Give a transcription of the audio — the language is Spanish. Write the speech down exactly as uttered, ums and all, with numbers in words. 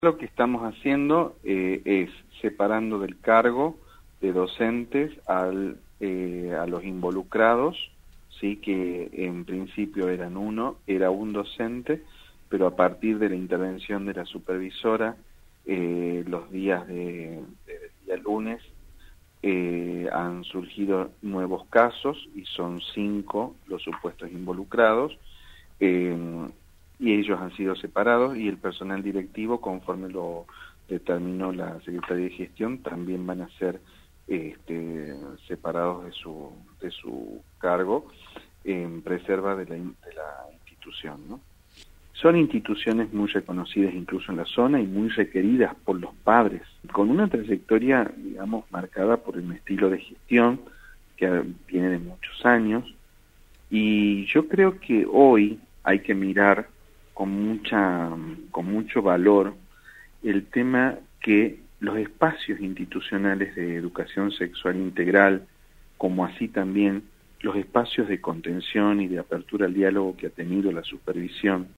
Lo que estamos haciendo eh, es separando del cargo de docentes al, eh, a los involucrados, sí, que en principio eran uno, era un docente, pero a partir de la intervención de la supervisora, eh, los días de, de día lunes eh, han surgido nuevos casos y son cinco los supuestos involucrados. Eh, y ellos han sido separados y el personal directivo, conforme lo determinó la Secretaría de Gestión, también van a ser este, separados de su, de su cargo en preserva de la, de la institución, ¿no? Son instituciones muy reconocidas incluso en la zona y muy requeridas por los padres, con una trayectoria, digamos, marcada por un estilo de gestión que viene de muchos años, y yo creo que hoy hay que mirar con mucha, con mucho valor el tema que los espacios institucionales de educación sexual integral, como así también los espacios de contención y de apertura al diálogo que ha tenido la supervisión,